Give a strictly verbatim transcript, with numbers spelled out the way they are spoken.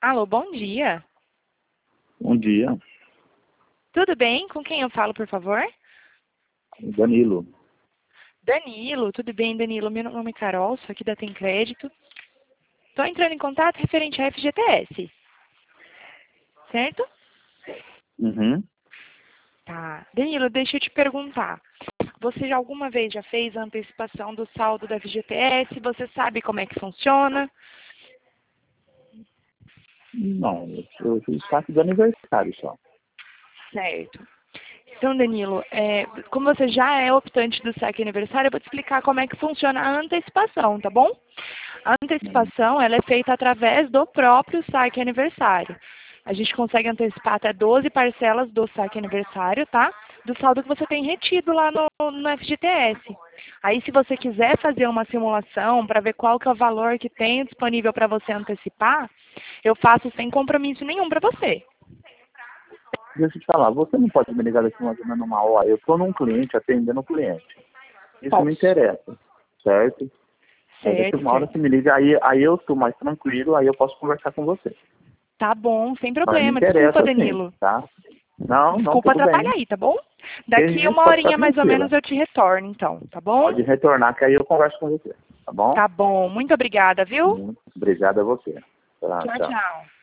Alô, bom dia. Bom dia, Tudo bem? Com quem eu falo, por favor? Danilo. Danilo, tudo bem, Danilo? Meu nome é Carol, sou aqui da Tem Crédito. Estou entrando em contato referente à F G T S, certo? Uhum. Tá. Danilo, deixa eu te perguntar. Você já alguma vez já fez a antecipação do saldo da F G T S? Você sabe como é que funciona? Não, eu, eu fiz saque do aniversário só. Certo. Então, Danilo, é, como você já é optante do saque aniversário, eu vou te explicar como é que funciona a antecipação, tá bom? A Uhum. antecipação, ela é feita através do próprio saque aniversário. A gente consegue antecipar até doze parcelas do saque aniversário, tá? Do saldo que você tem retido lá no, no F G T S. Aí, se você quiser fazer uma simulação para ver qual que é o valor que tem disponível para você antecipar, eu faço sem compromisso nenhum para você. Deixa eu te falar, você não pode me ligar daqui uma semana numa hora. Eu estou num cliente, atendendo o cliente. Isso me Posso. interessa, certo? Aí daqui Certo, uma hora você certo. me liga, aí, aí eu estou mais tranquilo, aí eu posso conversar com você. Tá bom, sem Mas me problema. Desculpa, interessa sim, Danilo. tá? Não, não, Desculpa tudo atrapalhar bem. aí, tá bom? Que Daqui isso, uma pode ficar horinha mais ou menos tranquila. eu te retorno, então, tá bom? Pode retornar que aí eu converso com você, tá bom? Tá bom. Muito obrigada, viu? Muito obrigado a você. Tá, Tchau, tchau. tchau.